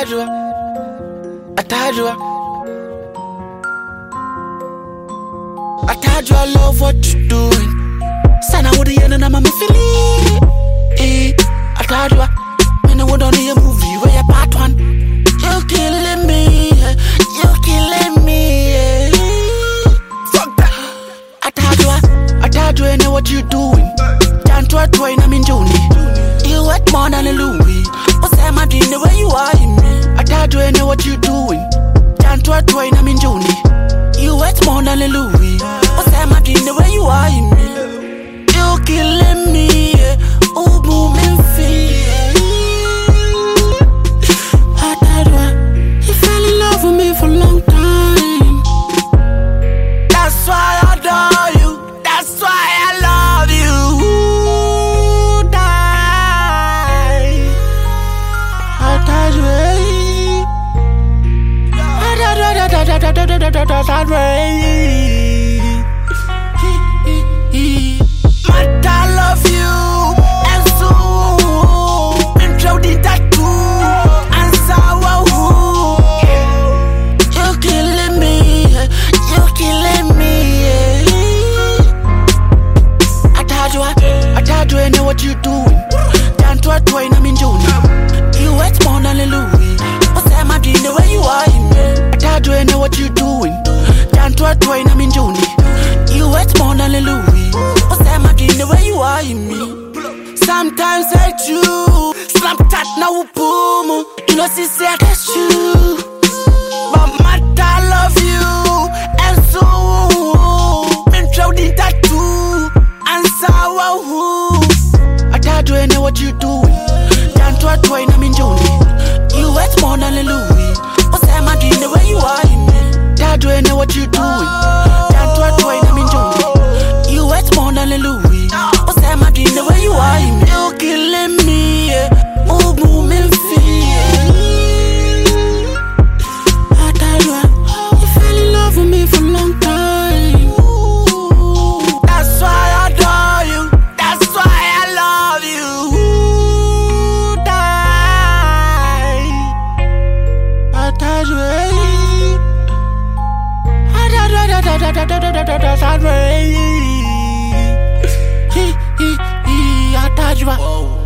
Atajua, atajua, atajua. I love what you doing. Sana with the end and I'm a feeling. Atajua, when I went on a movie where you part one. You killing me, you killing me. Fuck that. Atajua, I know what you doing. Can't try to I'm in Juni. You wet more than a Louis. What's that my dream the way you are in me? Atajua, I know what you doing. Can't try to I'm in Juni. You wet more than a Louis. What's that my dream the way you are in me? You killing me, oh moving feet. You fell in love with me for a long time. That's why I adore you. That's why I love you. I love you. And so intro the tattoo and sour. You killing me. You killing me. Atajua, I know what you doing. Can't try to I'm in June. You wet more than a Louis. What's that my dream the way you are in me? Atajua, I know what you doing. Can't try to I'm in June. You wet more than a Louis. What's that my dream the way you are in me? Sometimes I chew. Slap that now boom. You know she say that's true. But I love you. And so intro the tattoo and sour. Atajua, I know what you doing. Can't try to I'm in June. You wet more than a Louis. What's that my dream the way you are in me? Atajua, I know what you doing. Can't try to I'm in June. You wet more than a Louis. What's that my dream the way you are in me? You killing me, oh moving feet. Atajua, you fell in love with me for a long time. That's why I adore you. That's why I love you. Atajua.